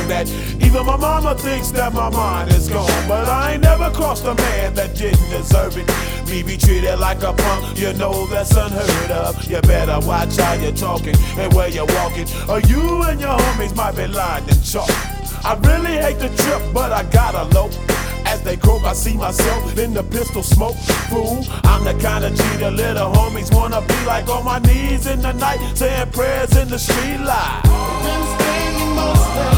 wrong that even my mama thinks that my mind is gone. But I ain't never crossed a man that didn't deserve it. Me be treated like a punk, you know that's unheard of. You better watch how you're talking and where you're walking, or you and your homies might be lined in chalk. I really hate the trip, but I gotta low. As they croak, I see myself in the pistol smoke. Fool, I'm the kind of G the little homies wanna be like, on my knees in the night, saying prayers in the street light.